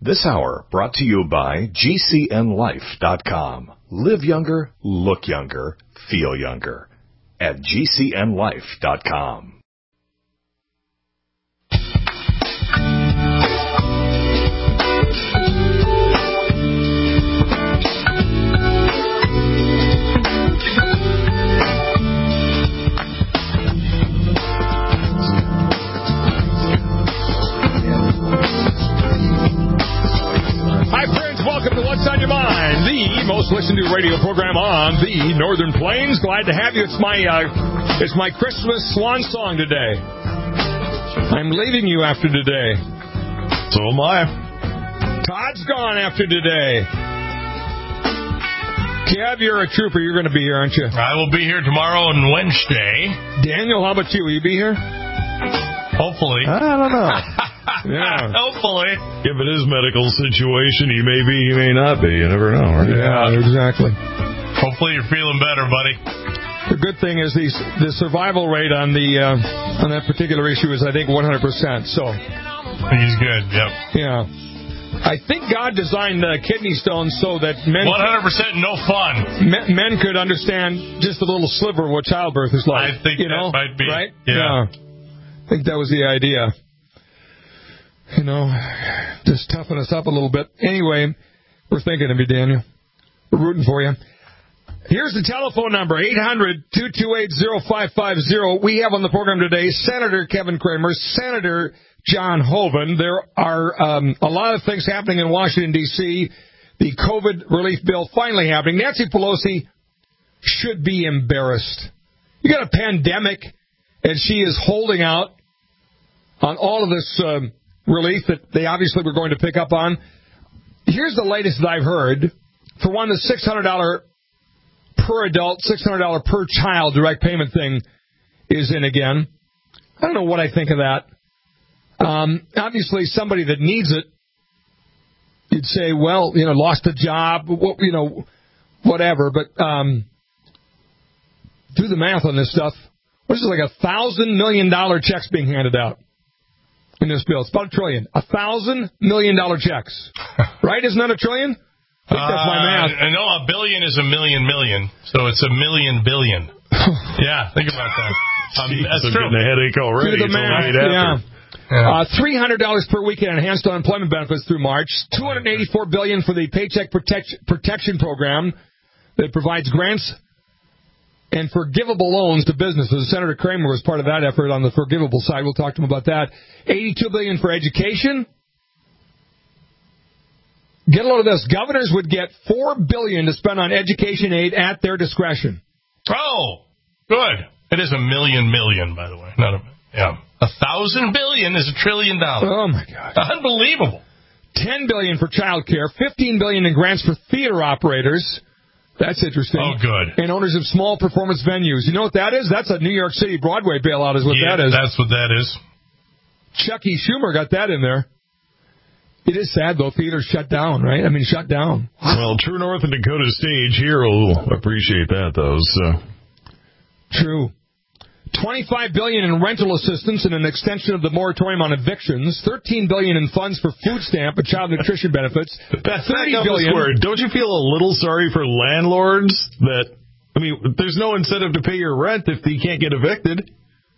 This hour brought to you by GCNLife.com. Live younger, look younger, feel younger. At GCNLife.com. Welcome to What's on Your Mind, the most listened to radio program on the Northern Plains. Glad to have you. It's my Christmas swan song today. I'm leaving you after today. So am I. Todd's gone after today. Kev, you're a trooper. You're going to be here, aren't you? I will be here tomorrow and Wednesday. Daniel, how about you? Will you be here? Hopefully. I don't know. Yeah. Hopefully. Given his medical situation, he may be, he may not be. You never know, right? Yeah, exactly. Hopefully you're feeling better, buddy. The good thing is the survival rate on that particular issue is, I think, 100%. So he's good. Yep. Yeah. I think God designed kidney stones so that men 100% no fun. Men could understand just a little sliver of what childbirth is like. I think that might be right. Yeah. I think that was the idea. Just toughen us up a little bit. Anyway, we're thinking of you, Daniel. We're rooting for you. Here's the telephone number, 800-228-0550. We have on the program today Senator Kevin Cramer, Senator John Hoeven. There are a lot of things happening in Washington, D.C. The COVID relief bill finally happening. Nancy Pelosi should be embarrassed. You got a pandemic, and she is holding out on all of this relief that they obviously were going to pick up on. Here's the latest that I've heard. For one, the $600 per adult, $600 per child direct payment thing is in again. I don't know what I think of that. Obviously, somebody that needs it, you'd say, well, lost a job, whatever. But do the math on this stuff. What is it, like $1,000 million checks being handed out in this bill? It's about $1 trillion. $1,000 million checks. Right? Isn't that $1 trillion? I think that's my math. No, $1 billion is $1 million. So it's $1 million billion. Yeah, think about that. That's true. I'm getting a headache already. Do the math. Yeah. $300 per week in enhanced unemployment benefits through March. $284 billion for the Paycheck Protection Program that provides grants and forgivable loans to businesses. Senator Cramer was part of that effort on the forgivable side. We'll talk to him about that. $82 billion for education. Get a load of this. Governors would get $4 billion to spend on education aid at their discretion. Oh, good. It is $1 million, by the way. $1,000 billion is $1 trillion. Oh my God! Unbelievable. $10 billion for child care. $15 billion in grants for theater operators. That's interesting. Oh, good. And owners of small performance venues. You know what that is? That's a New York City Broadway bailout is what that is. That's what that is. Chucky Schumer got that in there. It is sad, though. Theaters shut down, right? I mean, shut down. Well, True North and Dakota Stage here will appreciate that, though. So. True. $25 billion in rental assistance and an extension of the moratorium on evictions. $13 billion in funds for food stamp and child nutrition benefits. $30 billion. Don't you feel a little sorry for landlords that, there's no incentive to pay your rent if you can't get evicted?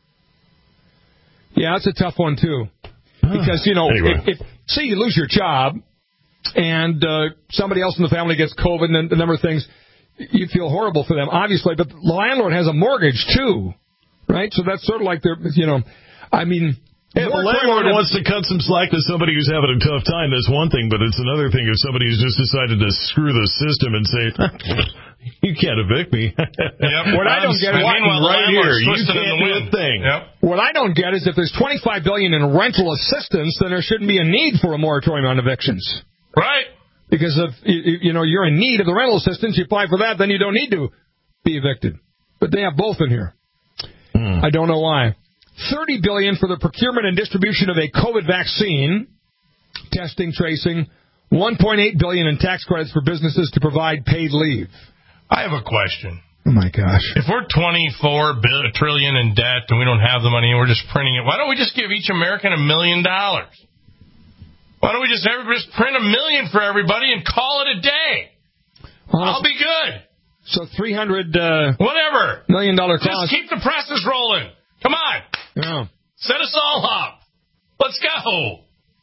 Yeah, that's a tough one, too. Because, anyway. if say you lose your job and somebody else in the family gets COVID and a number of things, you feel horrible for them, obviously. But the landlord has a mortgage, too. Right? So that's sort of like they're, if the landlord wants to cut some slack to somebody who's having a tough time, that's one thing, but it's another thing if somebody who's just decided to screw the system and say, you can't evict me. Yep. What I don't get is right here, you can't do a thing. Yep. What I don't get is if there's $25 billion in rental assistance, then there shouldn't be a need for a moratorium on evictions. Right. Because if you're in need of the rental assistance, you apply for that, then you don't need to be evicted. But they have both in here. I don't know why. $30 billion for the procurement and distribution of a COVID vaccine, testing, tracing. $1.8 billion in tax credits for businesses to provide paid leave. I have a question. Oh my gosh! If we're $24 trillion in debt and we don't have the money and we're just printing it, why don't we just give each American $1 million? Why don't we just print 1 million for everybody and call it a day? I'll be good. So $300 whatever $million cost. Just keep the presses rolling. Come on. Yeah. Set us all up. Let's go.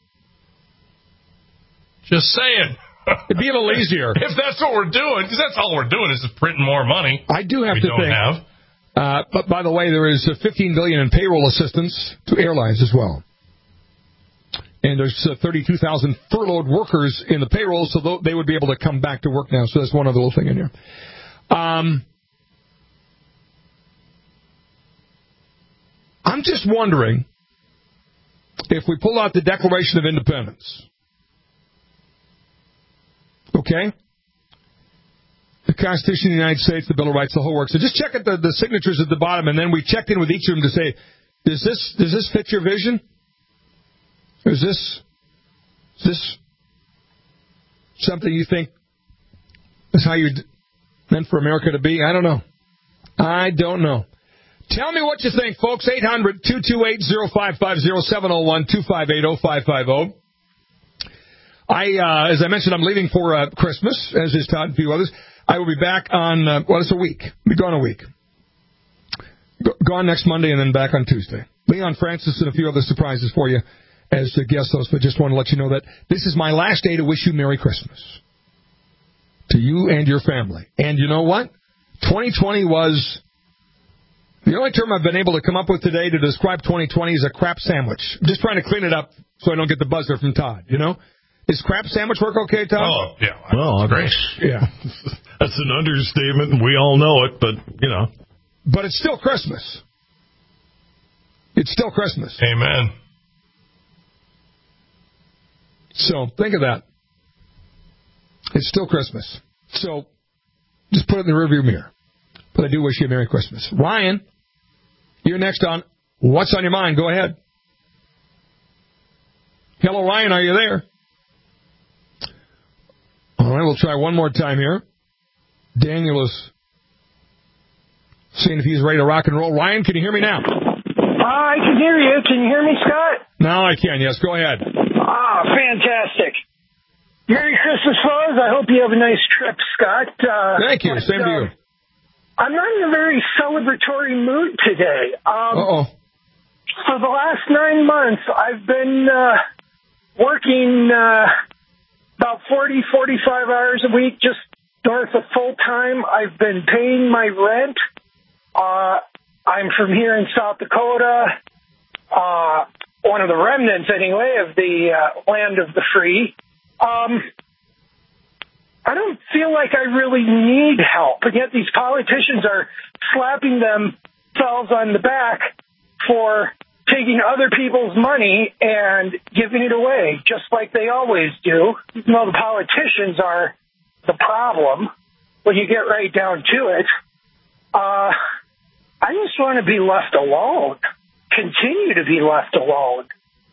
Just saying. It'd be a little easier. If that's what we're doing, because that's all we're doing is just printing more money. I do have to think. But by the way, there is $15 billion in payroll assistance to airlines as well. And there's 32,000 furloughed workers in the payroll, so they would be able to come back to work now. So that's one other little thing in here. I'm just wondering if we pull out the Declaration of Independence, okay? The Constitution of the United States, the Bill of Rights, the whole works. So just check at the signatures at the bottom, and then we checked in with each of them to say, does this fit your vision? Or is this something you think is how you're meant for America to be? I don't know. Tell me what you think, folks. 800-228-0550, 701-258-0550. As I mentioned, I'm leaving for Christmas, as is Todd and a few others. I will be back on, it's a week. I'll be gone a week. Gone next Monday and then back on Tuesday. Leon Francis and a few other surprises for you as the guest host, but just want to let you know that this is my last day to wish you Merry Christmas. To you and your family. And you know what? 2020 was... The only term I've been able to come up with today to describe 2020 is a crap sandwich. I'm just trying to clean it up so I don't get the buzzer from Todd, you know? Is crap sandwich work okay, Todd? Oh, yeah. Well, great. Yeah. That's an understatement, and we all know it, but, you know. But it's still Christmas. It's still Christmas. Amen. So, think of that. It's still Christmas. So, just put it in the rearview mirror. But I do wish you a Merry Christmas. Ryan, you're next on What's on Your Mind. Go ahead. Hello, Ryan. Are you there? All right, we'll try one more time here. Daniel is seeing if he's ready to rock and roll. Ryan, can you hear me now? I can hear you. Can you hear me, Scott? Now I can, yes. Go ahead. Fantastic. Merry Christmas, fellas. I hope you have a nice trip, Scott. Thank you. Same to you. I'm not in a very celebratory mood today. Uh-oh. For the last 9 months, I've been working about 40, 45 hours a week, just north of full-time. I've been paying my rent. I'm from here in South Dakota, one of the remnants, anyway, of the land of the free. I don't feel like I really need help, and yet these politicians are slapping themselves on the back for taking other people's money and giving it away, just like they always do. Even though the politicians are the problem, when you get right down to it, I just want to be left alone, continue to be left alone.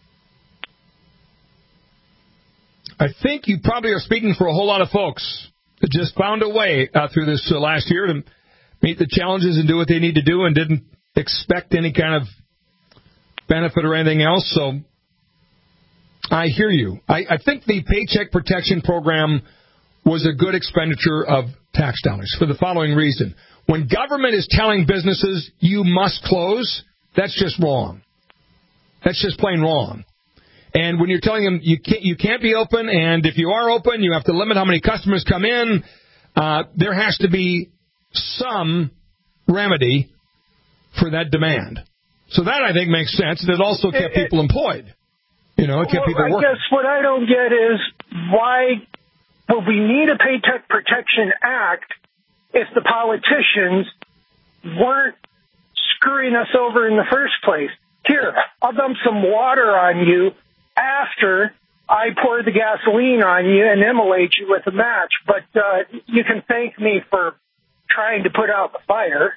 I think you probably are speaking for a whole lot of folks that just found a way through this last year to meet the challenges and do what they need to do and didn't expect any kind of benefit or anything else. So I hear you. I think the Paycheck Protection Program was a good expenditure of tax dollars for the following reason. When government is telling businesses you must close, that's just wrong. That's just plain wrong. And when you're telling them you can't be open, and if you are open, you have to limit how many customers come in, there has to be some remedy for that demand. So that, I think, makes sense, and it also kept people employed. You know, it kept people working. I guess what I don't get is why would we need a Paycheck Protection Act if the politicians weren't screwing us over in the first place? Here, I'll dump some water on you after I pour the gasoline on you and immolate you with a match. But you can thank me for trying to put out the fire.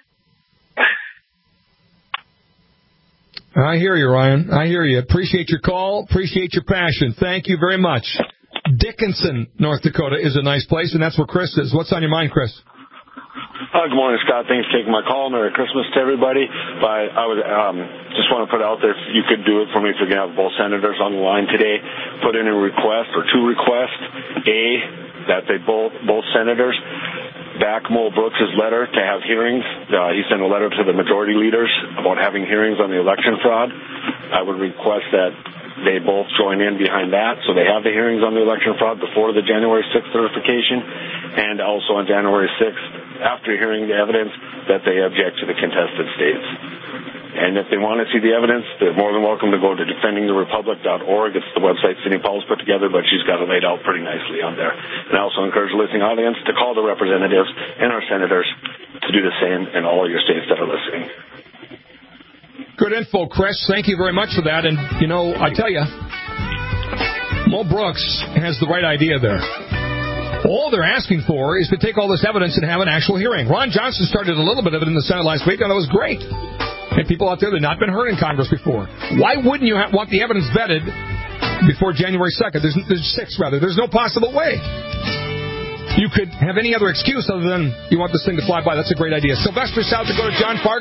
I hear you, Ryan. I hear you. Appreciate your call. Appreciate your passion. Thank you very much. Dickinson, North Dakota is a nice place, and that's where Chris is. What's on your mind, Chris? Good morning, Scott. Thanks for taking my call. Merry Christmas to everybody. But I would just want to put out there, if you could do it for me, if you're going to have both senators on the line today, put in a request or two requests. A, that they both senators back Mo Brooks' letter to have hearings. He sent a letter to the majority leaders about having hearings on the election fraud. I would request that they both join in behind that, so they have the hearings on the election fraud before the January 6th certification, and also on January 6th, after hearing the evidence, that they object to the contested states. And if they want to see the evidence, they're more than welcome to go to defendingtherepublic.org. It's the website Cindy Paul's put together, but she's got it laid out pretty nicely on there. And I also encourage the listening audience to call the representatives and our senators to do the same in all your states that are listening. Good info, Chris. Thank you very much for that. And, you know, I tell you, Mo Brooks has the right idea there. All they're asking for is to take all this evidence and have an actual hearing. Ron Johnson started a little bit of it in the Senate last week, and it was great. And people out there that have not been heard in Congress before. Why wouldn't you want the evidence vetted before January 2nd? There's 6th, rather. There's no possible way you could have any other excuse other than you want this thing to fly by. That's a great idea. Sylvester, South Dakota, John Fargo.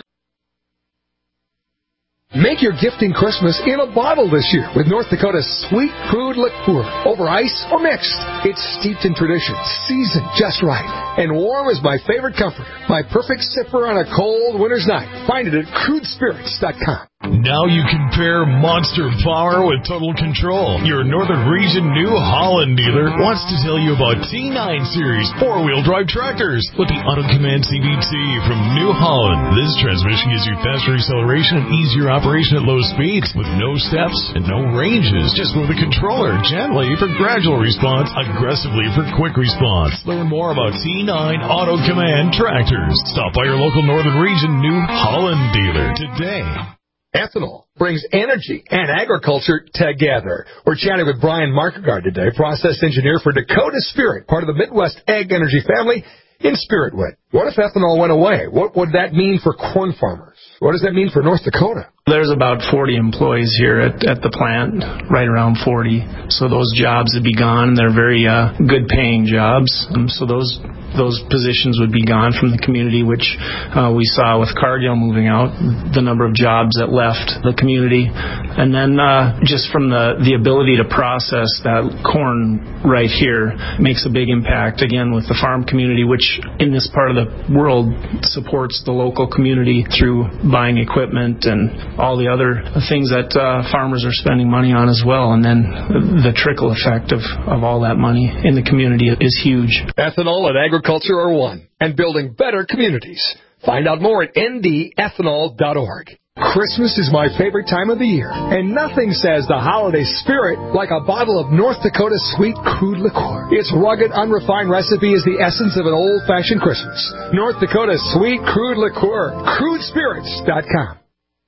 Make your gifting Christmas in a bottle this year with North Dakota's sweet crude liqueur, over ice or mixed. It's steeped in tradition, seasoned just right, and warm as my favorite comforter. My perfect sipper on a cold winter's night. Find it at crudespirits.com. Now you can pair monster power with total control. Your Northern Region New Holland dealer wants to tell you about T9 Series 4-wheel drive tractors with the Auto Command CVT from New Holland. This transmission gives you faster acceleration and easier operation at low speeds with no steps and no ranges. Just move the controller gently for gradual response, aggressively for quick response. Learn more about T9 Auto Command tractors. Stop by your local Northern Region New Holland dealer today. Ethanol brings energy and agriculture together. We're chatting with Brian Markegard today, process engineer for Dakota Spirit, part of the Midwest Ag Energy family in Spiritwood. What if ethanol went away? What would that mean for corn farmers? What does that mean for North Dakota? There's about 40 employees here at the plant, right around 40. So those jobs would be gone. They're very good paying jobs. So those positions would be gone from the community, which we saw with Cargill moving out, the number of jobs that left the community. And then just from the ability to process that corn right here makes a big impact, again, with the farm community, which in this part of the world supports the local community through buying equipment and all the other things that farmers are spending money on as well. And then the trickle effect of all that money in the community is huge. Ethanol and agriculture are one, and building better communities. Find out more at ndethanol.org. Christmas is my favorite time of the year, and nothing says the holiday spirit like a bottle of North Dakota sweet crude liqueur. Its rugged, unrefined recipe is the essence of an old-fashioned Christmas. North Dakota sweet crude liqueur. Crudespirits.com.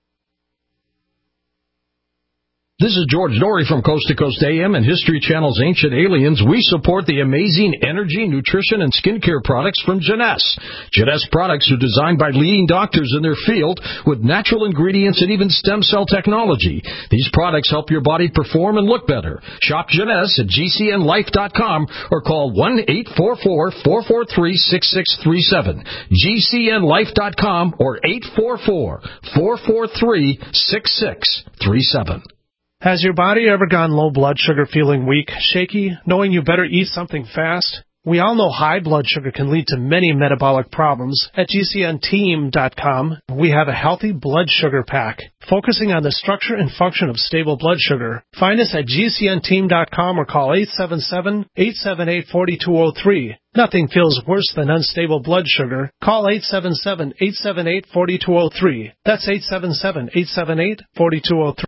This is George Norrie from Coast to Coast AM and History Channel's Ancient Aliens. We support the amazing energy, nutrition, and skincare products from Jeunesse. Jeunesse products are designed by leading doctors in their field with natural ingredients and even stem cell technology. These products help your body perform and look better. Shop Jeunesse at GCNlife.com or call 1-844-443-6637. GCNlife.com or 844-443-6637. Has your body ever gone low blood sugar, feeling weak, shaky, knowing you better eat something fast? We all know high blood sugar can lead to many metabolic problems. At GCNteam.com, we have a healthy blood sugar pack, focusing on the structure and function of stable blood sugar. Find us at GCNteam.com or call 877-878-4203. Nothing feels worse than unstable blood sugar. Call 877-878-4203. That's 877-878-4203.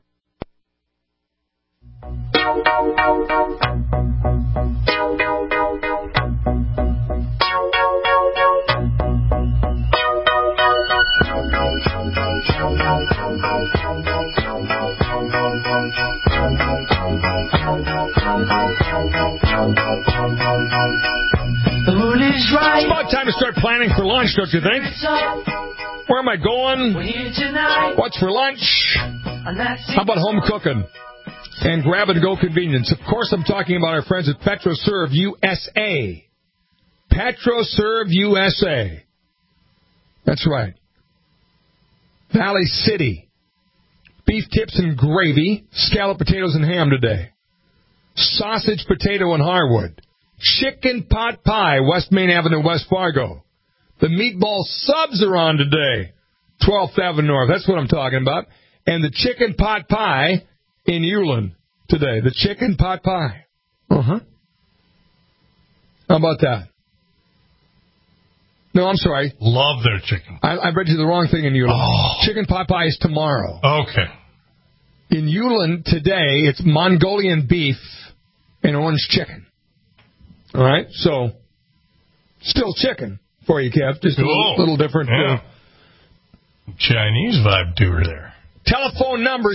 It's about time to start planning for lunch, don't you think? Where am I going? What's for lunch? How about home cooking? And grab-and-go convenience. Of course, I'm talking about our friends at PetroServe USA. PetroServe USA. That's right. Valley City. Beef tips and gravy, scalloped potatoes and ham today. Sausage, potato, and Harwood. Chicken pot pie, West Main Avenue, West Fargo. The meatball subs are on today, 12th Avenue North. That's what I'm talking about. And the chicken pot pie in Ulen today. The chicken pot pie. Uh-huh. How about that? No, I'm sorry. Love their chicken. I read you the wrong thing in Ulen. Oh. Chicken pot pie is tomorrow. Okay. In Ulen today, it's Mongolian beef and orange chicken. All right? So, still chicken for you, Kev. Just cool. a little different. Yeah. Chinese vibe to her there. Telephone number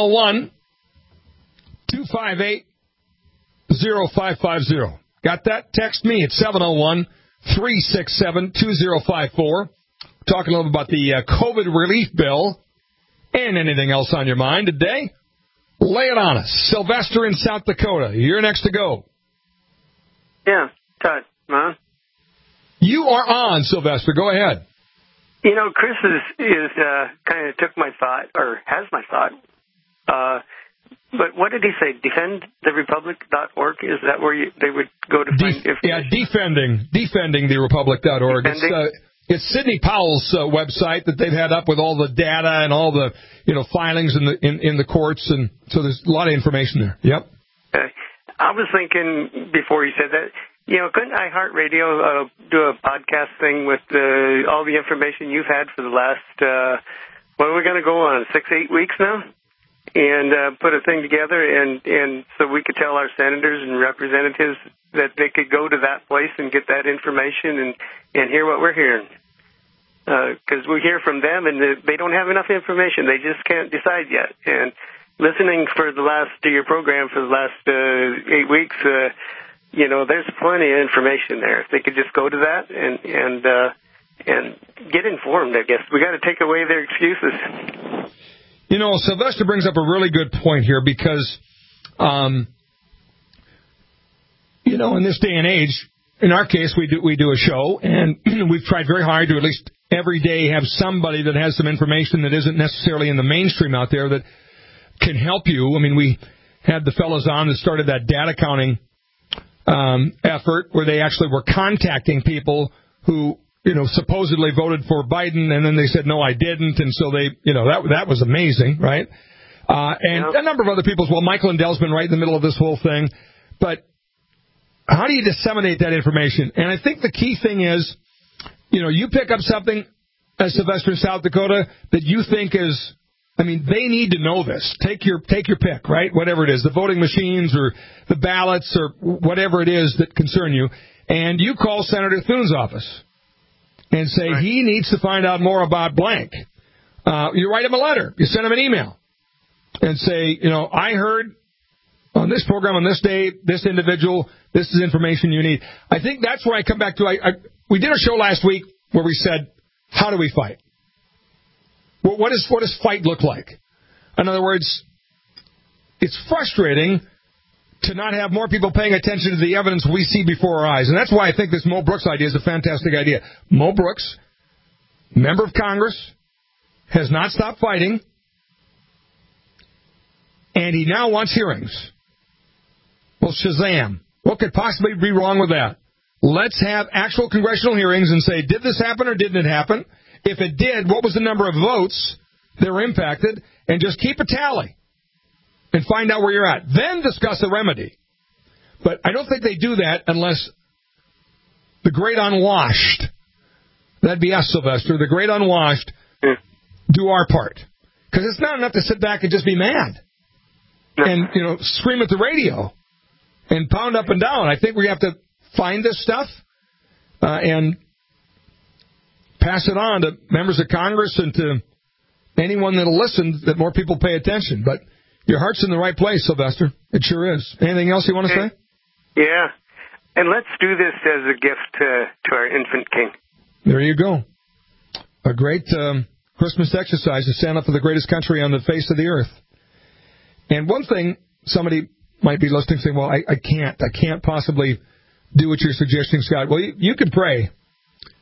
701-258-0550. Got that? Text me at 701-367-2054. Talking a little about the COVID relief bill and anything else on your mind today. Lay it on us. Sylvester in South Dakota. You're next to go. Yeah, Todd, man. You are on, Sylvester. Go ahead. You know, Chris is kind of took my thought, or has my thought. But what did he say? Defendtherepublic.org? Is that where they would go to find information? Yeah, defendingtherepublic.org. It's Sidney Powell's website that they've had up with all the data and all the filings in the courts, and so there's a lot of information there. Yep. Okay. I was thinking before you said that, couldn't iHeartRadio do a podcast thing with all the information you've had for the last, what are we going to go on, 6-8 weeks now? And put a thing together, and so we could tell our senators and representatives that they could go to that place and get that information and hear what we're hearing. Because we hear from them, and they don't have enough information. They just can't decide yet. And listening to your program for the last 8 weeks, there's plenty of information there. If they could just go to that and get informed, I guess. We got to take away their excuses. Sylvester brings up a really good point here because, in this day and age, in our case, we do a show, and we've tried very hard to at least every day have somebody that has some information that isn't necessarily in the mainstream out there that can help you. I mean, we had the fellows on that started that data counting effort where they actually were contacting people who supposedly voted for Biden, and then they said, no, I didn't, and so they, that was amazing, right? And a number of other people as well. Michael Lindell's been right in the middle of this whole thing. But how do you disseminate that information? And I think the key thing is, you pick up something as Sylvester in South Dakota that you think is, they need to know this. Take your pick, right? Whatever it is, the voting machines or the ballots or whatever it is that concern you. And you call Senator Thune's office and say he needs to find out more about blank. You write him a letter. You send him an email and say, I heard on this program on this day, this individual, this is information you need. I think that's where I come back to. We did a show last week where we said, how do we fight? What does fight look like? In other words, it's frustrating to not have more people paying attention to the evidence we see before our eyes. And that's why I think this Mo Brooks idea is a fantastic idea. Mo Brooks, member of Congress, has not stopped fighting, and he now wants hearings. Well, Shazam. What could possibly be wrong with that? Let's have actual congressional hearings and say, did this happen or didn't it happen? If it did, what was the number of votes that were impacted? And just keep a tally and find out where you're at. Then discuss a remedy. But I don't think they do that unless the great unwashed, that'd be us, Sylvester, the great unwashed, do our part. Because it's not enough to sit back and just be mad and, scream at the radio and pound up and down. I think we have to find this stuff and pass it on to members of Congress and to anyone that'll listen, that more people pay attention. But your heart's in the right place, Sylvester. It sure is. Anything else you want to say? Yeah. And let's do this as a gift to our infant king. There you go. A great Christmas exercise to stand up for the greatest country on the face of the earth. And one thing, somebody might be listening saying, well, I can't possibly do what you're suggesting, Scott. Well, you can pray.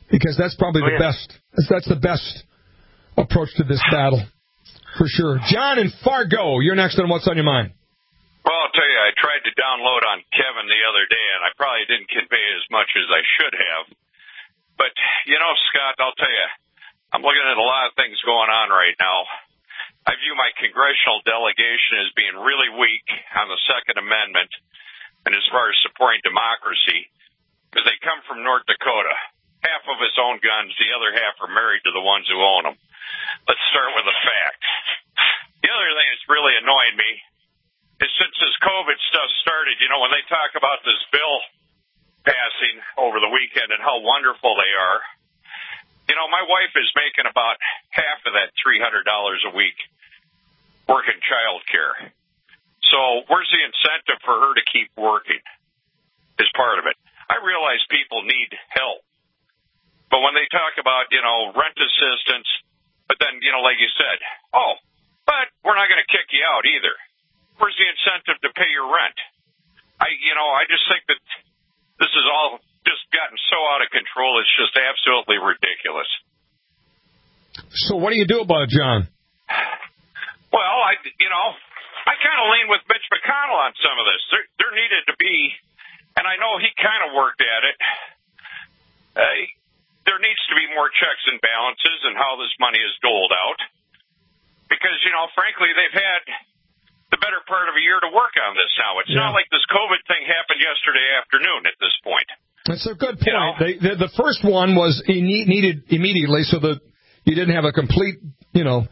because that's probably the best. That's the best approach to this battle, for sure. John in Fargo, you're next on What's on Your Mind. Well, I'll tell you, I tried to download on Kevin the other day, and I probably didn't convey as much as I should have. But, Scott, I'll tell you, I'm looking at a lot of things going on right now. I view my congressional delegation as being really weak on the Second Amendment and as far as supporting democracy, because they come from North Dakota. Half of us own guns, the other half are married to the ones who own them. Let's start with the fact. The other thing that's really annoying me is since this COVID stuff started, when they talk about this bill passing over the weekend and how wonderful they are, my wife is making about half of that $300 a week working child care. So where's the incentive for her to keep working is part of it. I realize people need help. But when they talk about, rent assistance, but then, like you said, but we're not going to kick you out either. Where's the incentive to pay your rent? I just think that this is all just gotten so out of control. It's just absolutely ridiculous. So what do you do about it, John? Well, I kind of lean with Mitch McConnell on some of this. There needed to be, and I know he kind of worked at it, there needs to be more checks and balances in how this money is doled out. Because, frankly, they've had the better part of a year to work on this now. It's not like this COVID thing happened yesterday afternoon at this point. That's a good point. The first one was needed immediately so that you didn't have a complete, rush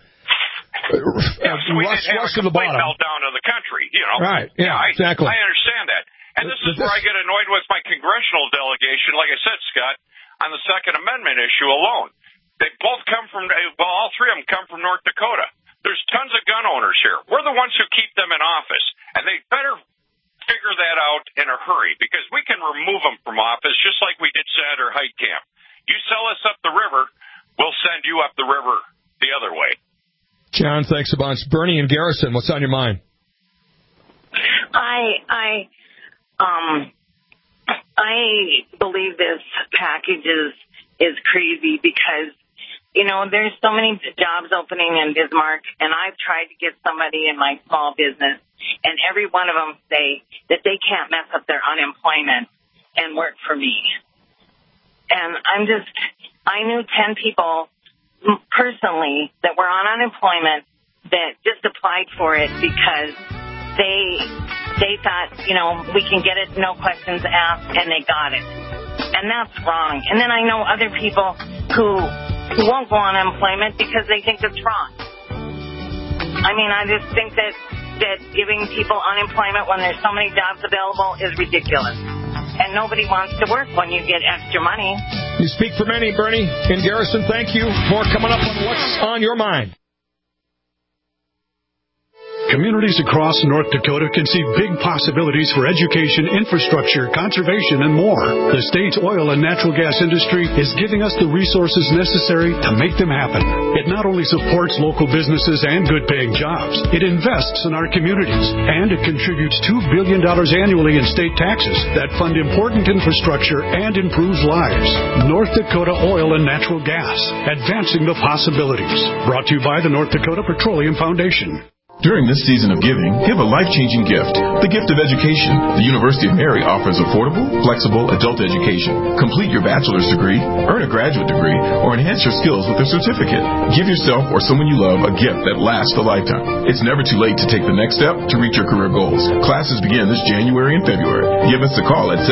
to the bottom. Meltdown of the country, Right, exactly. I understand that. And this is where I get annoyed with my congressional delegation, like I said, Scott, on the Second Amendment issue alone. They both come from, all three of them come from North Dakota. There's tons of gun owners here. We're the ones who keep them in office. And they better figure that out in a hurry, because we can remove them from office just like we did Senator Heitkamp. You sell us up the river, we'll send you up the river the other way. John, thanks a bunch. Bernie and Garrison, what's on your mind? I believe this package is crazy because, there's so many jobs opening in Bismarck, and I've tried to get somebody in my small business, and every one of them say that they can't mess up their unemployment and work for me. And I knew 10 people personally that were on unemployment that just applied for it because they thought, we can get it, no questions asked, and they got it. And that's wrong. And then I know other people who won't go on unemployment because they think it's wrong. I just think that giving people unemployment when there's so many jobs available is ridiculous. And nobody wants to work when you get extra money. You speak for many, Bernie and Garrison. Thank you. More coming up on What's on Your Mind. Communities across North Dakota can see big possibilities for education, infrastructure, conservation, and more. The state's oil and natural gas industry is giving us the resources necessary to make them happen. It not only supports local businesses and good-paying jobs, it invests in our communities, and it contributes $2 billion annually in state taxes that fund important infrastructure and improves lives. North Dakota Oil and Natural Gas, advancing the possibilities. Brought to you by the North Dakota Petroleum Foundation. During this season of giving, give a life-changing gift, the gift of education. The University of Mary offers affordable, flexible adult education. Complete your bachelor's degree, earn a graduate degree, or enhance your skills with a certificate. Give yourself or someone you love a gift that lasts a lifetime. It's never too late to take the next step to reach your career goals. Classes begin this January and February. Give us a call at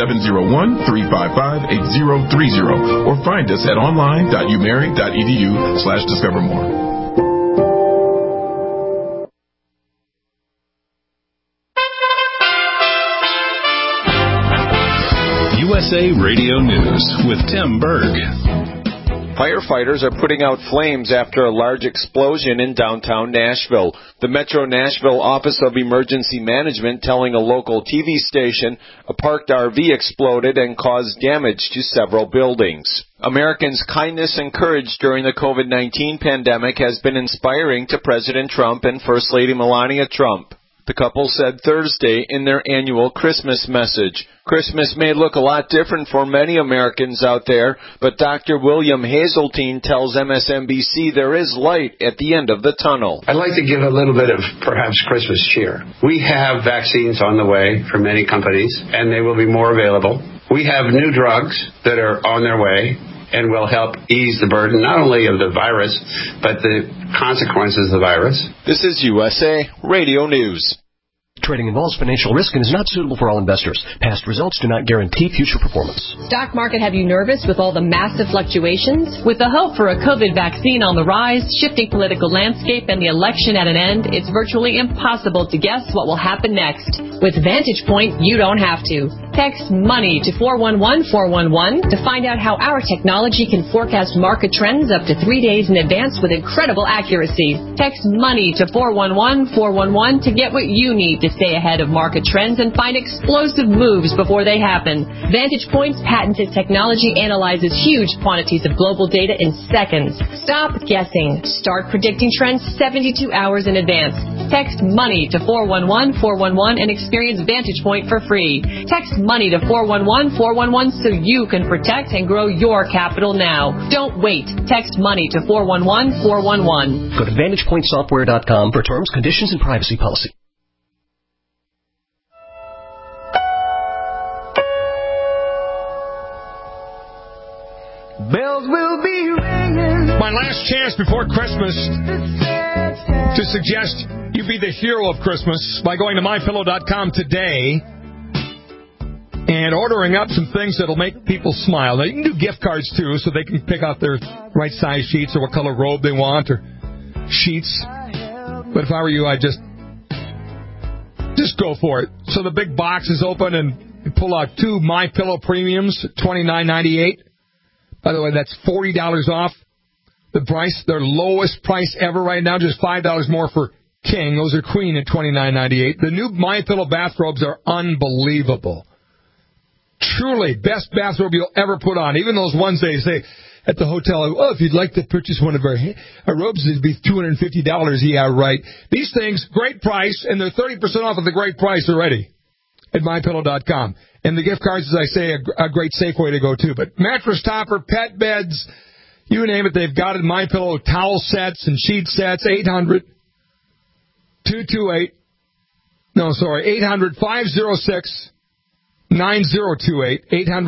701-355-8030 or find us at online.umary.edu/discovermore. USA Radio News with Tim Berg. Firefighters are putting out flames after a large explosion in downtown Nashville. The Metro Nashville Office of Emergency Management telling a local TV station a parked RV exploded and caused damage to several buildings. Americans' kindness and courage during the COVID-19 pandemic has been inspiring to President Trump and First Lady Melania Trump. The couple said Thursday in their annual Christmas message. Christmas may look a lot different for many Americans out there, but Dr. William Hazeltine tells MSNBC there is light at the end of the tunnel. I'd like to give a little bit of perhaps Christmas cheer. We have vaccines on the way for many companies, and they will be more available. We have new drugs that are on their way and will help ease the burden not only of the virus, but the consequences of the virus. This is USA Radio News. Trading involves financial risk and is not suitable for all investors. Past results do not guarantee future performance. Stock market have you nervous with all the massive fluctuations? With the hope for a COVID vaccine on the rise, shifting political landscape, and the election at an end, it's virtually impossible to guess what will happen next. With Vantage Point, you don't have to. Text MONEY to 411411 to find out how our technology can forecast market trends up to 3 days in advance with incredible accuracy. Text MONEY to 411411 to get what you need to stay ahead of market trends and find explosive moves before they happen. Vantage Point's patented technology analyzes huge quantities of global data in seconds. Stop guessing. Start predicting trends 72 hours in advance. Text MONEY to 411411 and experience Vantage Point for free. Text MONEY to 411411 so you can protect and grow your capital now. Don't wait. Text MONEY to 411411. Go to VantagePointSoftware.com for terms, conditions, and privacy policy. Bells will be ringing. My last chance before Christmas to suggest you be the hero of Christmas by going to MyPillow.com today and ordering up some things that'll make people smile. Now, you can do gift cards, too, so they can pick out their right size sheets or what color robe they want or sheets. But if I were you, I'd just go for it. So the big box is open and you pull out 2 MyPillow Premiums, $29.98. By the way, that's $40 off the price. Their lowest price ever right now, just $5 more for King. Those are Queen at $29.98. The new MyPillow bathrobes are unbelievable. Truly, best bathrobe you'll ever put on. Even those ones they say at the hotel, if you'd like to purchase one of our robes, it'd be $250. Yeah, right. These things, great price, and they're 30% off of the great price already at MyPillow.com. And the gift cards, as I say, a great safe way to go, too. But mattress topper, pet beds, you name it, they've got it. MyPillow towel sets and sheet sets, 800-506-9028, $800-506-9028,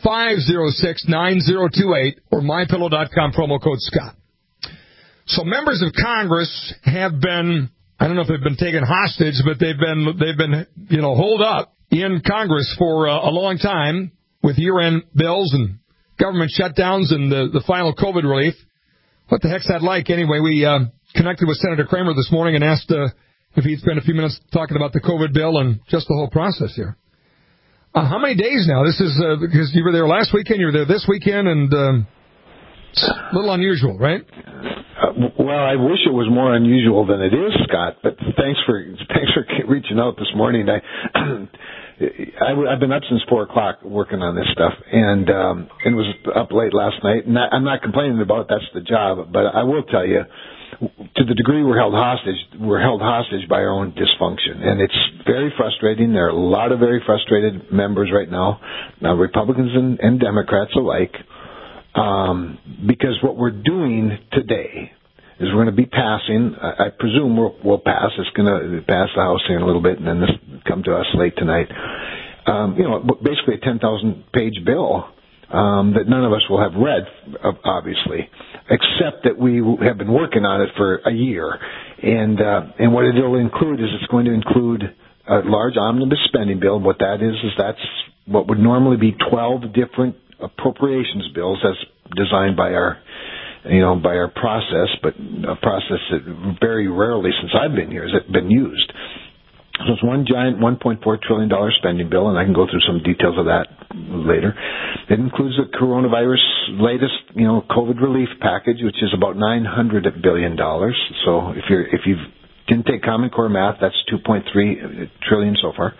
or MyPillow.com, promo code Scott. So members of Congress have been, I don't know if they've been taken hostage, but they've been holed up in Congress for a long time with year-end bills and government shutdowns and the final COVID relief. What the heck's that like? Anyway, we connected with Senator Kramer this morning and asked if he'd spend a few minutes talking about the COVID bill and just the whole process here. How many days now? This is because you were there last weekend, you were there this weekend, and it's a little unusual, right? Well, I wish it was more unusual than it is, Scott. But thanks for reaching out this morning. I've been up since 4:00 working on this stuff, and was up late last night. And I'm not complaining about it. That's the job. But I will tell you, to the degree we're held hostage by our own dysfunction, and it's very frustrating. There are a lot of very frustrated members right now, Republicans and Democrats alike, because what we're doing today is we're going to be passing. I presume we'll pass. It's going to pass the House here in a little bit, and then this come to us late tonight. Basically a 10,000-page bill that none of us will have read, obviously, except that we have been working on it for a year. And what it'll include is it's going to include a large omnibus spending bill. What that is that's what would normally be 12 different appropriations bills as designed by our process, but a process that very rarely since I've been here has been used. So it's one giant $1.4 trillion spending bill, and I can go through some details of that later. It includes the coronavirus latest, COVID relief package, which is about $900 billion. So if you didn't take Common Core math, that's $2.3 trillion so far.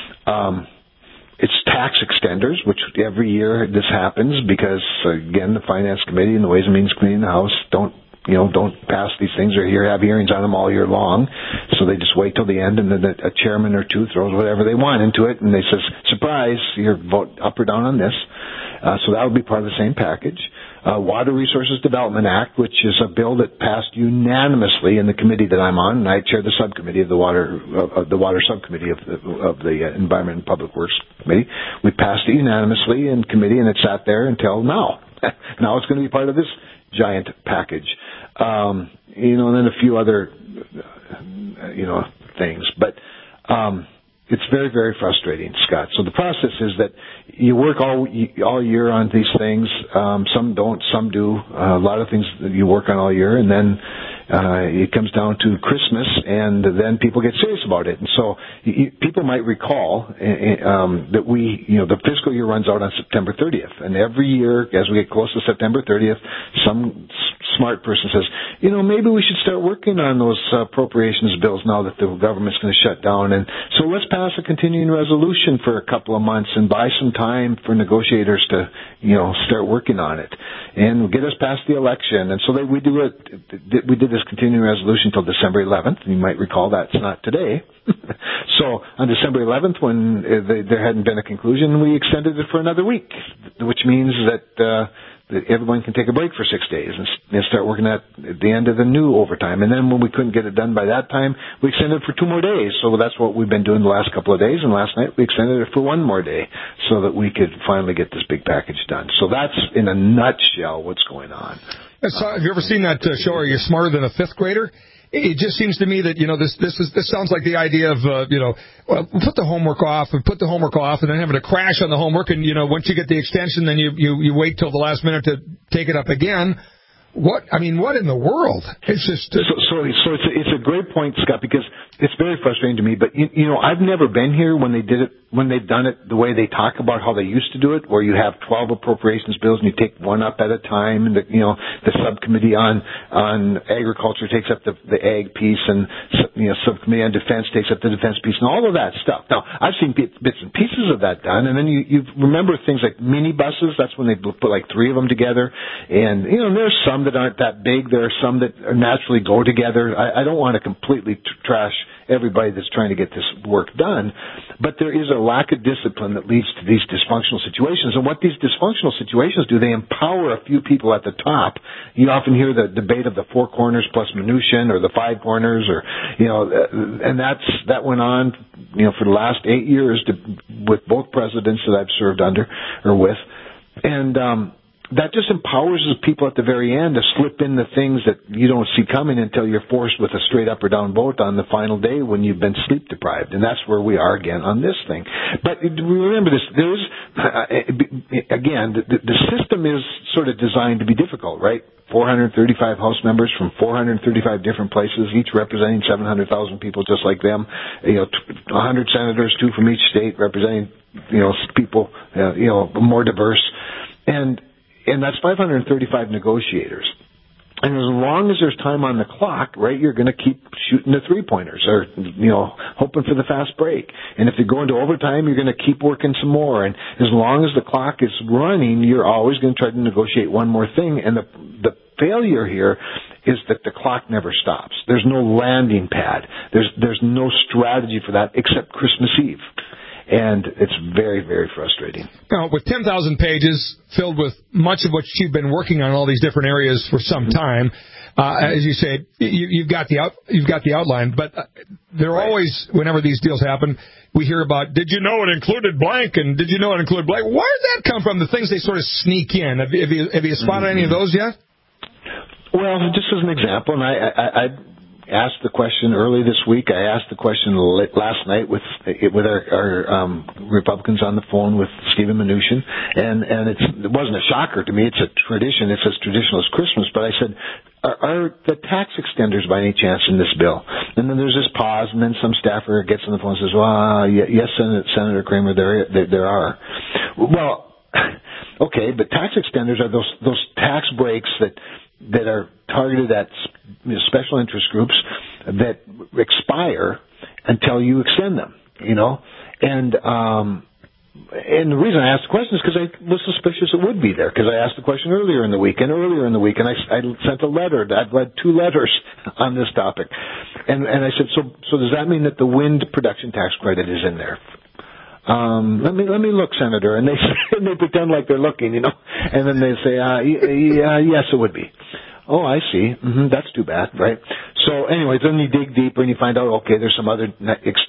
It's tax extenders, which every year this happens because, again, the Finance Committee and the Ways and Means Committee in the House don't don't pass these things or have hearings on them all year long. So they just wait till the end, and then a chairman or two throws whatever they want into it, and they says, surprise, your vote up or down on this. So that would be part of the same package. Water Resources Development Act, which is a bill that passed unanimously in the committee that I'm on, and I chair the subcommittee of the water subcommittee of the Environment and Public Works Committee. We passed it unanimously in committee, and it sat there until now. Now it's going to be part of this giant package, and then a few other, things, but. It's very, very frustrating, Scott. So the process is that you work all year on these things. Some don't, some do. A lot of things that you work on all year, and then it comes down to Christmas, and then people get serious about it. And so people might recall that the fiscal year runs out on September 30th, and every year as we get close to September 30th, some smart person says, maybe we should start working on those appropriations bills now that the government's going to shut down, and so let's pass a continuing resolution for a couple of months and buy some time for negotiators to, start working on it and get us past the election. And so we did this continuing resolution until December 11th. You might recall that's not today. So on December 11th, when there hadn't been a conclusion, we extended it for another week, which means that everyone can take a break for 6 days and start working at the end of the new overtime. And then when we couldn't get it done by that time, we extended it for 2 more days. So that's what we've been doing the last couple of days. And last night we extended it for 1 more day so that we could finally get this big package done. So that's in a nutshell what's going on. Have you ever seen that show, Are You Smarter Than a Fifth Grader? It just seems to me that, this sounds like the idea of, put the homework off, and then having to crash on the homework, and, once you get the extension, then you wait till the last minute to take it up again. What in the world? It's just... So it's a great point, Scott, because it's very frustrating to me, but, I've never been here when they've done it the way they talk about how they used to do it, where you have 12 appropriations bills and you take one up at a time, and the subcommittee on agriculture takes up the ag piece, and subcommittee on defense takes up the defense piece, and all of that stuff. Now, I've seen bits and pieces of that done, and then you remember things like minibuses. That's when they put like 3 of them together, and there's some that aren't that big. There are some that naturally go together. I don't want to completely trash everybody that's trying to get this work done, but there is a lack of discipline that leads to these dysfunctional situations. And what these dysfunctional situations do, they empower a few people at the top. You often hear the debate of the 4 corners plus Mnuchin, or the 5 corners, or and that went on for the last 8 years with both presidents that I've served under or with, and that just empowers the people at the very end to slip in the things that you don't see coming until you're forced with a straight up or down vote on the final day when you've been sleep deprived. And that's where we are again on this thing. But remember this, the system is sort of designed to be difficult, right? 435 House members from 435 different places, each representing 700,000 people just like them. 100 senators, 2 from each state, representing, people, more diverse. And that's 535 negotiators. And as long as there's time on the clock, right, you're going to keep shooting the 3-pointers or, hoping for the fast break. And if you go into overtime, you're going to keep working some more. And as long as the clock is running, you're always going to try to negotiate one more thing. And the failure here is that the clock never stops. There's no landing pad. There's no strategy for that except Christmas Eve. And it's very, very frustrating. Now, with 10,000 pages filled with much of what you've been working on in all these different areas for some time, as you say, you've got the outline. But there are always, whenever these deals happen, we hear about, did you know it included blank, and did you know it included blank? Where did that come from? The things they sort of sneak in. Have you spotted any of those yet? Well, just as an example, and I asked the question early this week. I asked the question last night with our Republicans on the phone with Stephen Mnuchin, and it wasn't a shocker to me. It's a tradition. It's as traditional as Christmas. But I said, are the tax extenders by any chance in this bill? And then there's this pause, and then some staffer gets on the phone and says, well, yes, Senator Kramer, there are. Well, okay, but tax extenders are those tax breaks that are targeted at special interest groups that expire until you extend them, and And the reason I asked the question is because I was suspicious it would be there, because I asked the question earlier in the week, and I sent a letter. I've read 2 letters on this topic. And I said, so does that mean that the wind production tax credit is in there? Let me look, Senator. And they pretend like they're looking, you know. And then they say, yes, it would be. Oh, I see. That's too bad, right? So anyway, then you dig deeper and you find out, okay, there's some other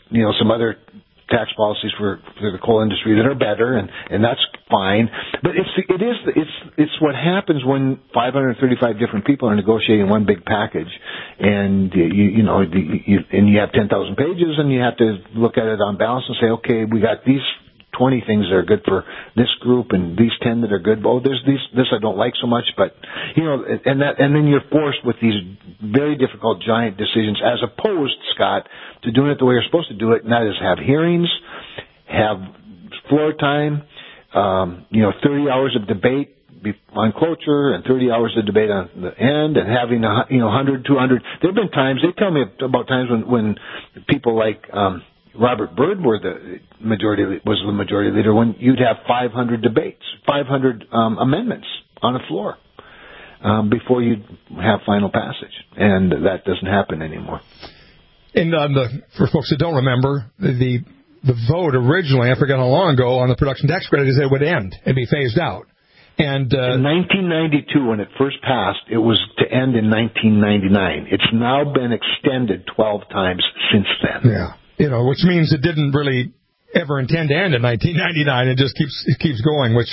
tax policies for the coal industry that are better, and that's fine. But it's what happens when 535 different people are negotiating one big package, and you have 10,000 pages, and you have to look at it on balance and say, okay, we got these 20 things that are good for this group, and these 10 that are good. Oh, there's this I don't like so much, but and then you're forced with these very difficult giant decisions, as opposed, Scott, to doing it the way you're supposed to do it, and that is have hearings, have floor time, 30 hours of debate on cloture and 30 hours of debate on the end, and having 100, 200. There have been times, they tell me about times when people like Robert Byrd was the majority leader, when you'd have 500 debates, 500 amendments on the floor before you'd have final passage, and that doesn't happen anymore. And for folks that don't remember, the vote originally, I forget how long ago, on the production tax credit is that it would end and be phased out. And in 1992, when it first passed, it was to end in 1999. It's now been extended 12 times since then. Yeah. Which means it didn't really ever intend to end in 1999. It just keeps going, which,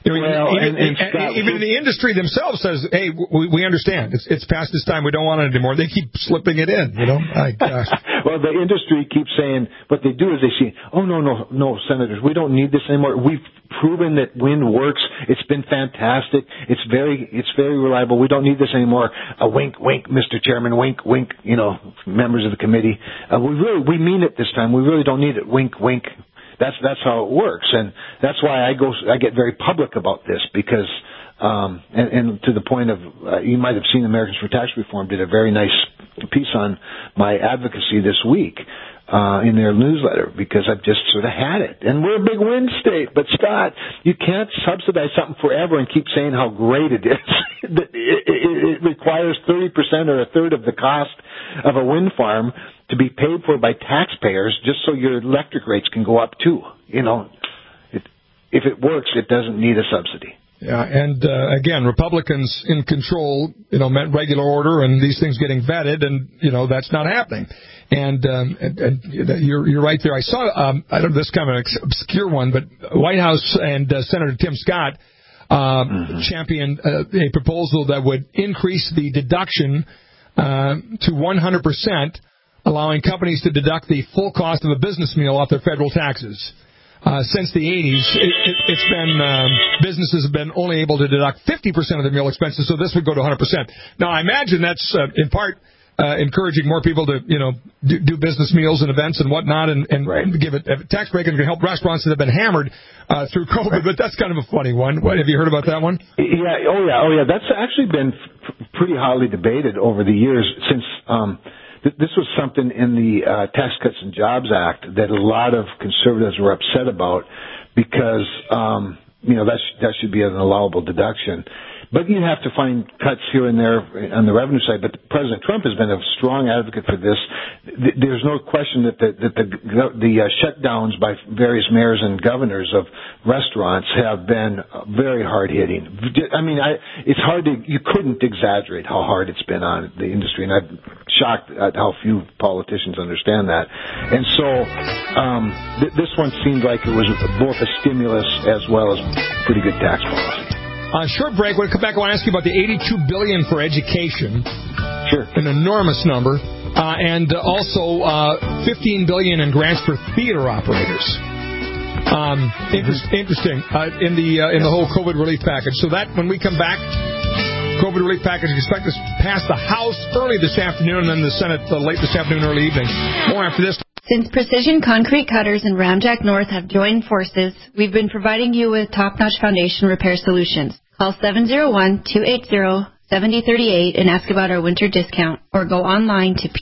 even the industry themselves says, hey, we understand. It's past this time. We don't want it anymore. They keep slipping it in, Gosh. Well, the industry keeps saying, what they do is they say, oh, no, senators, we don't need this anymore. We've proven that wind works. It's been fantastic. It's very reliable. We don't need this anymore. A wink, wink, Mr. Chairman, wink, wink, members of the committee. We mean it this time. We really don't need it. Wink, wink. That's how it works, and that's why I get very public about this, because and to the point of you might have seen Americans for Tax Reform did a very nice piece on my advocacy this week in their newsletter, because I've just sort of had it. And we're a big wind state, but Scott, you can't subsidize something forever and keep saying how great it is. It requires 30% or a third of the cost of a wind farm to be paid for by taxpayers, just so your electric rates can go up too. If it works, it doesn't need a subsidy. Yeah, and again, Republicans in control, meant regular order and these things getting vetted, and that's not happening. And you're right there. I saw I don't know, this kind of an obscure one, but White House and Senator Tim Scott championed a proposal that would increase the deduction to 100%, allowing companies to deduct the full cost of a business meal off their federal taxes. Since the 80s, it's been businesses have been only able to deduct 50% of their meal expenses, so this would go to 100%. Now, I imagine that's in part encouraging more people to do business meals and events and whatnot, and give it a tax break, and can help restaurants that have been hammered through COVID. But that's kind of a funny one. What, have you heard about that one? Yeah. Oh yeah. That's actually been pretty hotly debated over the years since. This was something in the Tax Cuts and Jobs Act that a lot of conservatives were upset about, because that should be an allowable deduction. But you have to find cuts here and there on the revenue side. But President Trump has been a strong advocate for this. There's no question that the shutdowns by various mayors and governors of restaurants have been very hard hitting. I mean, it's hard to, you couldn't exaggerate how hard it's been on the industry, and I'm shocked at how few politicians understand that. And so this one seemed like it was both a stimulus as well as pretty good tax policy. Short break. When we come back, I want to ask you about the $82 billion for education. Sure. An enormous number. And also $15 billion in grants for theater operators. Interesting. In the whole COVID relief package. So that, when we come back, COVID relief package is expected to pass the House early this afternoon, and then the Senate late this afternoon, early evening. More after this. Since Precision Concrete Cutters and Ramjack North have joined forces, we've been providing you with top-notch foundation repair solutions. Call 701-280-7038 and ask about our winter discount, or go online to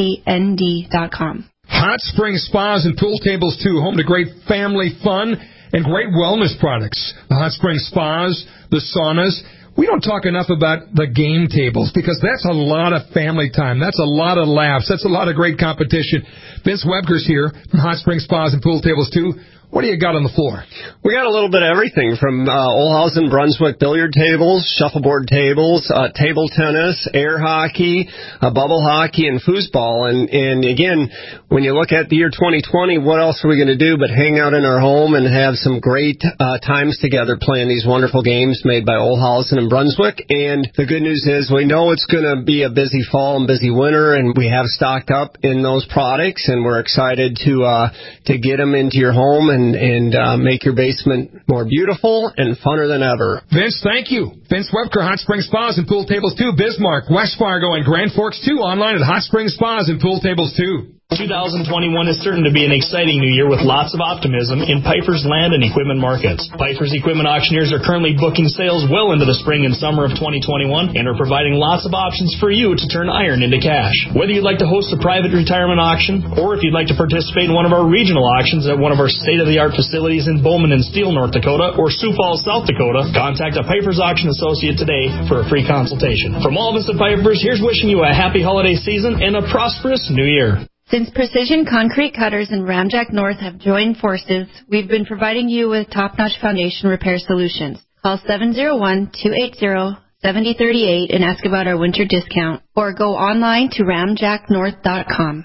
pccnd.com. Hot spring spas and pool tables, too. Home to great family fun and great wellness products. The hot spring spas, the saunas. We don't talk enough about the game tables because that's a lot of family time. That's a lot of laughs. That's a lot of great competition. Vince Webker's here from Hot Spring Spas and Pool Tables, too. What do you got on the floor? We got a little bit of everything from Olhausen, Brunswick billiard tables, shuffleboard tables, table tennis, air hockey, bubble hockey, and foosball. And again, when you look at the year 2020, what else are we going to do but hang out in our home and have some great times together playing these wonderful games made by Olhausen and Brunswick? And the good news is we know it's going to be a busy fall and busy winter, and we have stocked up in those products, and we're excited to get them into your home and make your basement more beautiful and funner than ever. Vince, thank you. Vince Webker, Hot Spring Spas and Pool Tables 2, Bismarck, West Fargo, and Grand Forks 2. Online at Hot Spring Spas and Pool Tables 2. 2021 is certain to be an exciting new year with lots of optimism in Piper's land and equipment markets. Piper's equipment auctioneers are currently booking sales well into the spring and summer of 2021 and are providing lots of options for you to turn iron into cash. Whether you'd like to host a private retirement auction or if you'd like to participate in one of our regional auctions at one of our state-of-the-art facilities in Bowman and Steele, North Dakota, or Sioux Falls, South Dakota, contact a Piper's auction associate today for a free consultation. From all of us at Piper's, here's wishing you a happy holiday season and a prosperous new year. Since Precision Concrete Cutters and Ramjack North have joined forces, we've been providing you with top-notch foundation repair solutions. Call 701-280-7038 and ask about our winter discount, or go online to ramjacknorth.com.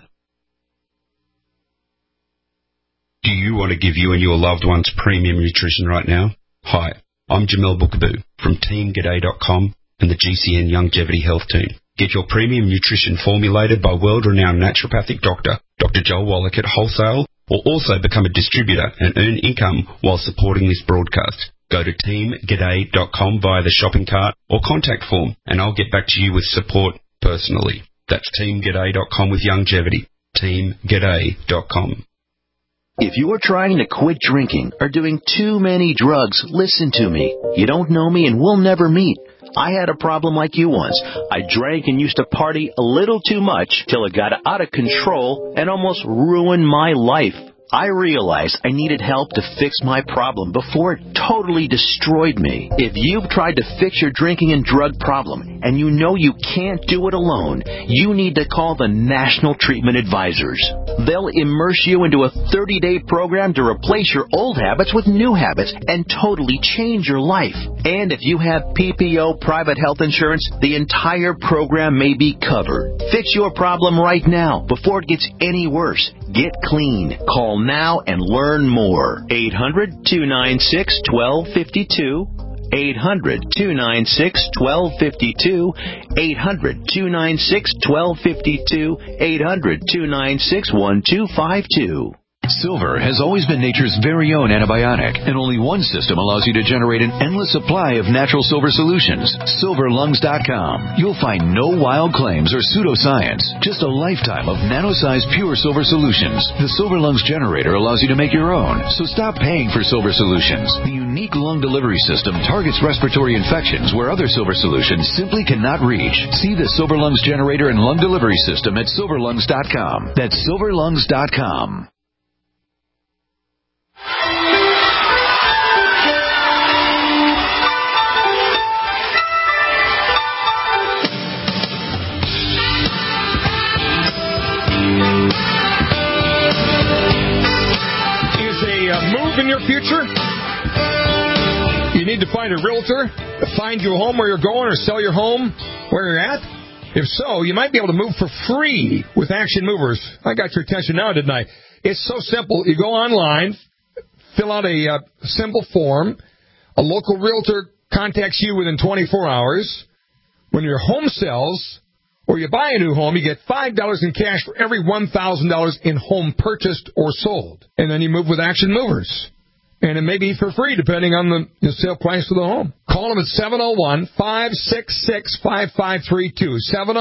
Do you want to give you and your loved ones premium nutrition right now? Hi, I'm Jamel Bookaboo from TeamGaday.com and the GCN Longevity Health Team. Get your premium nutrition formulated by world-renowned naturopathic doctor, Dr. Joel Wallach at Wholesale, or also become a distributor and earn income while supporting this broadcast. Go to teamgaday.com via the shopping cart or contact form, and I'll get back to you with support personally. That's teamgaday.com with longevity. teamgaday.com. If you are trying to quit drinking or doing too many drugs, listen to me. You don't know me and we'll never meet. I had a problem like you once. I drank and used to party a little too much till it got out of control and almost ruined my life. I realized I needed help to fix my problem before it totally destroyed me. If you've tried to fix your drinking and drug problem and you know you can't do it alone, you need to call the National Treatment Advisors. They'll immerse you into a 30-day program to replace your old habits with new habits and totally change your life. And if you have PPO private health insurance, the entire program may be covered. Fix your problem right now before it gets any worse. Get clean. Call now and learn more. 800-296-1252. 800-296-1252. 800-296-1252. 800-296-1252. Silver has always been nature's very own antibiotic, and only one system allows you to generate an endless supply of natural silver solutions. SilverLungs.com. You'll find no wild claims or pseudoscience, just a lifetime of nano-sized pure silver solutions. The Silver Lungs generator allows you to make your own, so stop paying for silver solutions. The unique lung delivery system targets respiratory infections where other silver solutions simply cannot reach. See the Silver Lungs generator and lung delivery system at SilverLungs.com. That's SilverLungs.com. Move in your future? You need to find a realtor to find you a home where you're going or sell your home where you're at? If so, you might be able to move for free with Action Movers. I got your attention now, didn't I? It's so simple. You go online, fill out a simple form. A local realtor contacts you within 24 hours. When your home sells or you buy a new home, you get $5 in cash for every $1,000 in home purchased or sold. And then you move with Action Movers. And it may be for free, depending on the sale price of the home. Call them at 701-566-5532.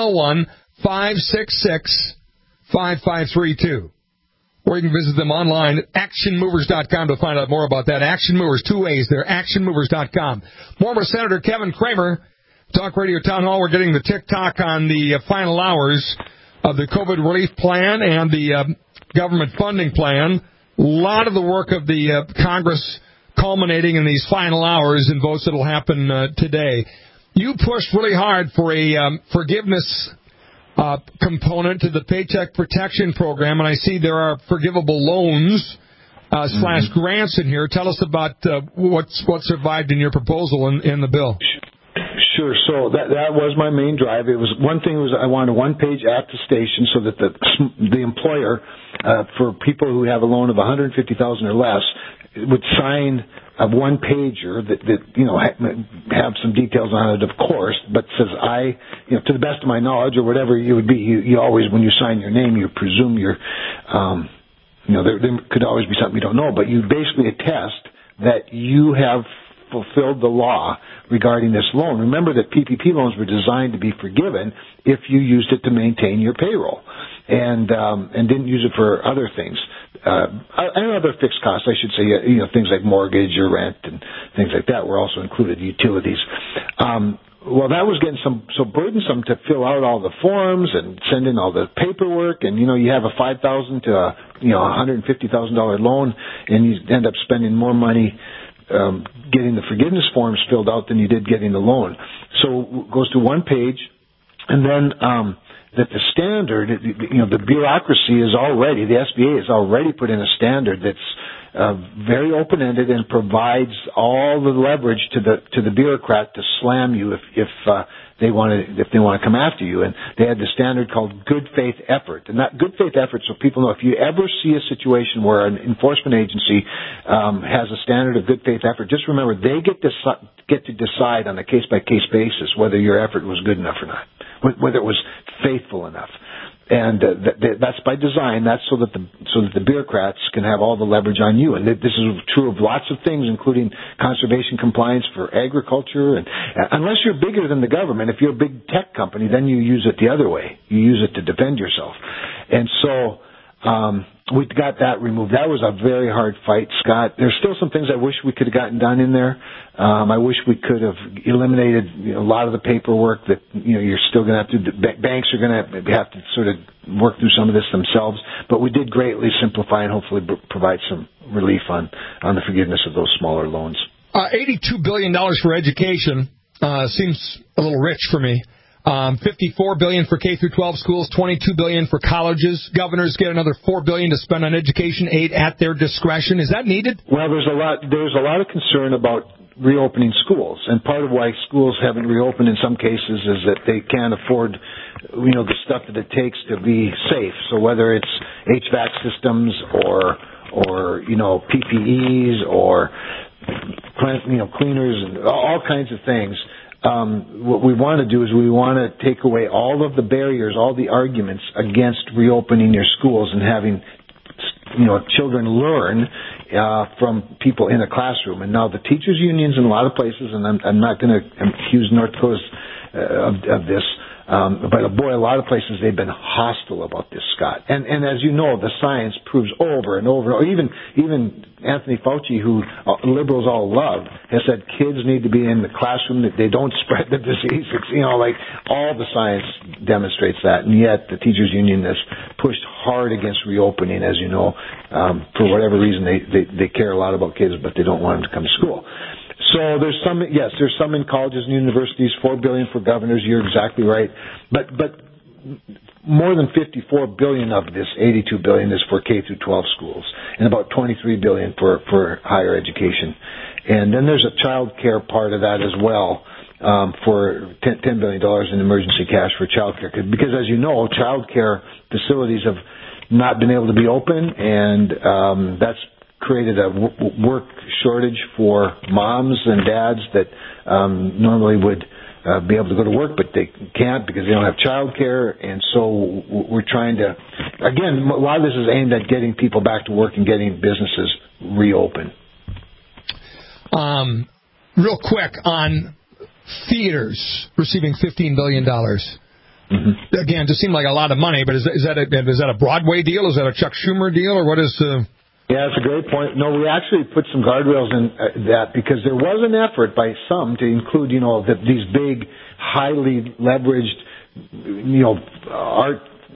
701-566-5532. Or you can visit them online at actionmovers.com to find out more about that. Action Movers, 2 ways there, actionmovers.com. Former Senator Kevin Kramer, Talk Radio Town Hall. We're getting the tick-tock on the final hours of the COVID relief plan and the government funding plan. A lot of the work of the Congress culminating in these final hours in votes that will happen today. You pushed really hard for a forgiveness component to the Paycheck Protection Program, and I see there are forgivable loans / grants in here. Tell us about what survived in your proposal in the bill. Sure. So that was my main drive. It was one thing was I wanted a one-page attestation so that the employer for people who have a loan of $150,000 or less would sign a one-pager that have some details on it, of course, but says to the best of my knowledge or whatever it would be. You always, when you sign your name, you presume you're there could always be something you don't know, but you basically attest that you have fulfilled the law regarding this loan. Remember that PPP loans were designed to be forgiven if you used it to maintain your payroll and didn't use it for other things. And other fixed costs, I should say, things like mortgage or rent and things like that were also included, utilities. Well, that was getting so burdensome to fill out all the forms and send in all the paperwork, and you have a $5,000 to a $150,000 loan, and you end up spending more money getting the forgiveness forms filled out than you did getting the loan. So it goes to one page, and then that the standard, the bureaucracy is already, the SBA has already put in a standard that's very open-ended and provides all the leverage to the bureaucrat to slam you if they want to come after you. And they had the standard called good faith effort. And that good faith effort, so people know, if you ever see a situation where an enforcement agency has a standard of good faith effort, just remember they get to decide on a case-by-case basis whether your effort was good enough or not, whether it was faithful enough. And that's by design. That's so that the bureaucrats can have all the leverage on you. And this is true of lots of things, including conservation compliance for agriculture. And unless you're bigger than the government, if you're a big tech company, then you use it the other way. You use it to defend yourself. And so we got that removed. That was a very hard fight, Scott. There's still some things I wish we could have gotten done in there. I wish we could have eliminated a lot of the paperwork that you're still going to have to. Banks are going to have to sort of work through some of this themselves. But we did greatly simplify and hopefully provide some relief on the forgiveness of those smaller loans. $82 billion for education seems a little rich for me. $54 billion for K through 12 schools, $22 billion for colleges. Governors get another $4 billion to spend on education aid at their discretion. Is that needed? Well, there's a lot of concern about reopening schools, and part of why schools haven't reopened in some cases is that they can't afford, the stuff that it takes to be safe. So whether it's HVAC systems or PPEs or cleaners and all kinds of things. What we want to do is we want to take away all of the barriers, all the arguments against reopening your schools and having children learn from people in a classroom. And now the teachers' unions in a lot of places, and I'm not going to accuse North Dakota of this, but boy, a lot of places they've been hostile about this, Scott. And as you know, the science proves over and over. Even Anthony Fauci, who liberals all love, has said kids need to be in the classroom, that they don't spread the disease. It's all the science demonstrates that, and yet the teachers' union has pushed hard against reopening. As you know, for whatever reason, they care a lot about kids, but they don't want them to come to school. So there's some in colleges and universities, $4 billion for governors. You're exactly right. But more than $54 billion of this $82 billion is for K through 12 schools, and about $23 billion for higher education. And then there's a child care part of that as well, for $10 billion in emergency cash for child care. Because as you know, child care facilities have not been able to be open, and that's created a work shortage for moms and dads that normally would be able to go to work, but they can't because they don't have child care. And so we're trying to, again, a lot of this is aimed at getting people back to work and getting businesses reopened. Real quick on theaters receiving $15 billion. Mm-hmm. Again, just seemed like a lot of money, but is that a Broadway deal? Is that a Chuck Schumer deal, or what is? Yeah, that's a great point. No, we actually put some guardrails in that because there was an effort by some to include, these big, highly leveraged, art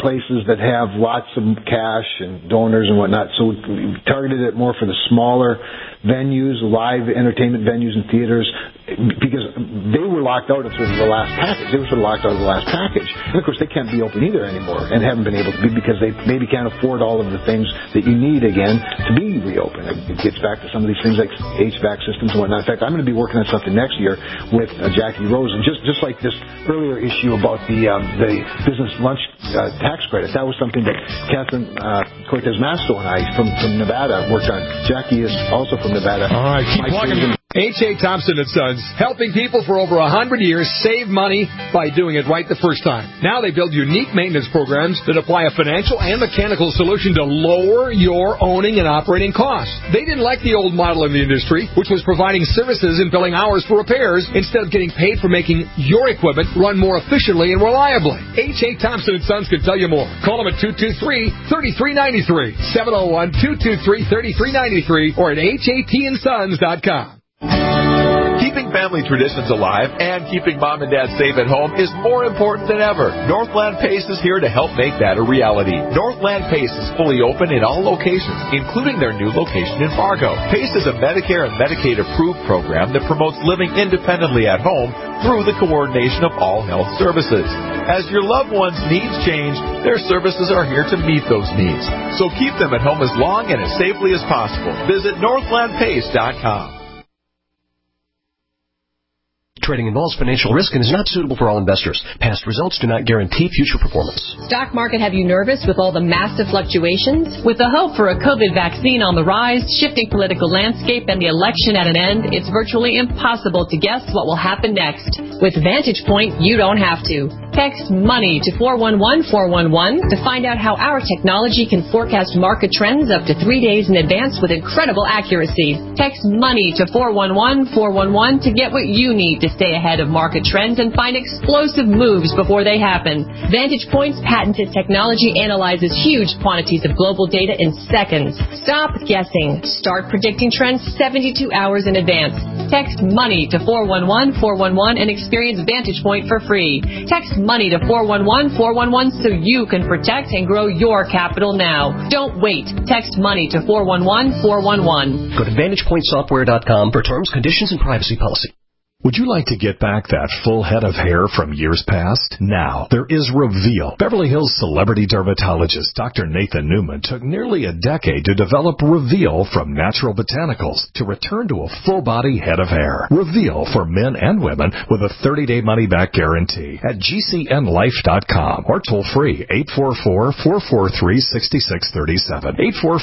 places that have lots of cash and donors and whatnot. So we targeted it more for the smaller venues, live entertainment venues and theaters, because they were locked out of the last package. They were sort of locked out of the last package. And, of course, they can't be open either anymore and haven't been able to be because they maybe can't afford all of the things that you need, again, to be reopened. It gets back to some of these things like HVAC systems and whatnot. In fact, I'm going to be working on something next year with Jackie Rose. And just like this earlier issue about the business lunch tax credit, that was something that Catherine Cortez Masto and I from Nevada worked on. Jackie is also from Nevada. All right, keep plugging. H.A. Thompson & Sons, helping people for over 100 years save money by doing it right the first time. Now they build unique maintenance programs that apply a financial and mechanical solution to lower your owning and operating costs. They didn't like the old model in the industry, which was providing services and billing hours for repairs instead of getting paid for making your equipment run more efficiently and reliably. H.A. Thompson & Sons can tell you more. Call them at 223-3393, 701-223-3393, or at HATandsons.com. Keeping family traditions alive and keeping mom and dad safe at home is more important than ever. Northland Pace is here to help make that a reality. Northland Pace is fully open in all locations, including their new location in Fargo. Pace is a Medicare and Medicaid approved program that promotes living independently at home through the coordination of all health services. As your loved ones' needs change, their services are here to meet those needs. So keep them at home as long and as safely as possible. Visit NorthlandPace.com. Trading involves financial risk and is not suitable for all investors. Past results do not guarantee future performance. Stock market have you nervous with all the massive fluctuations? With the hope for a COVID vaccine on the rise, shifting political landscape, and the election at an end, it's virtually impossible to guess what will happen next. With Vantage Point, you don't have to. Text MONEY to 411411 to find out how our technology can forecast market trends up to 3 days in advance with incredible accuracy. Text MONEY to 411411 to get what you need to stay ahead of market trends and find explosive moves before they happen. Vantage Point's patented technology analyzes huge quantities of global data in seconds. Stop guessing. Start predicting trends 72 hours in advance. Text MONEY to 411411 and experience Vantage Point for free. Text MONEY to 411411 so you can protect and grow your capital now. Don't wait. Text MONEY to 411411. Go to VantagePointSoftware.com for terms, conditions, and privacy policy. Would you like to get back that full head of hair from years past? Now, there is Reveal. Beverly Hills celebrity dermatologist Dr. Nathan Newman took nearly a decade to develop Reveal from natural botanicals to return to a full-body head of hair. Reveal for men and women with a 30-day money-back guarantee at GCNlife.com or toll-free 844-443-6637.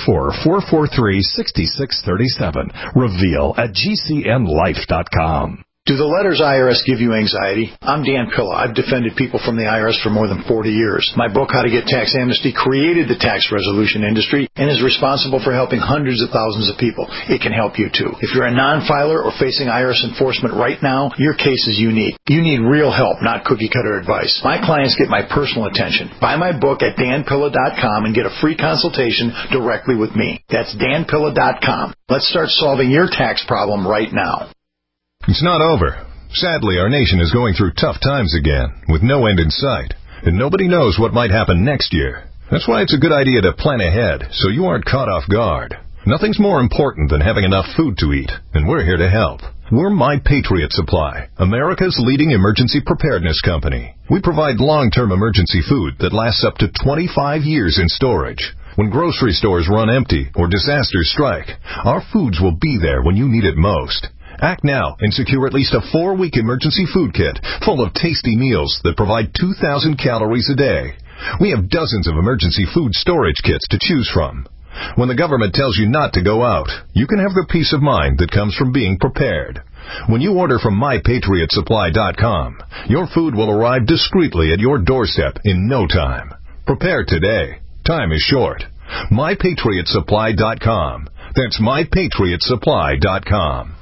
844-443-6637. Reveal at GCNlife.com. Do the letters IRS give you anxiety? I'm Dan Pilla. I've defended people from the IRS for more than 40 years. My book, How to Get Tax Amnesty, created the tax resolution industry and is responsible for helping hundreds of thousands of people. It can help you, too. If you're a non-filer or facing IRS enforcement right now, your case is unique. You need real help, not cookie-cutter advice. My clients get my personal attention. Buy my book at danpilla.com and get a free consultation directly with me. That's danpilla.com. Let's start solving your tax problem right now. It's not over. Sadly, our nation is going through tough times again, with no end in sight, and nobody knows what might happen next year. That's why it's a good idea to plan ahead, so you aren't caught off guard. Nothing's more important than having enough food to eat, and we're here to help. We're My Patriot Supply, America's leading emergency preparedness company. We provide long-term emergency food that lasts up to 25 years in storage. When grocery stores run empty or disasters strike, our foods will be there when you need it most. Act now and secure at least a 4-week emergency food kit full of tasty meals that provide 2,000 calories a day. We have dozens of emergency food storage kits to choose from. When the government tells you not to go out, you can have the peace of mind that comes from being prepared. When you order from MyPatriotSupply.com, your food will arrive discreetly at your doorstep in no time. Prepare today. Time is short. MyPatriotSupply.com. That's MyPatriotSupply.com.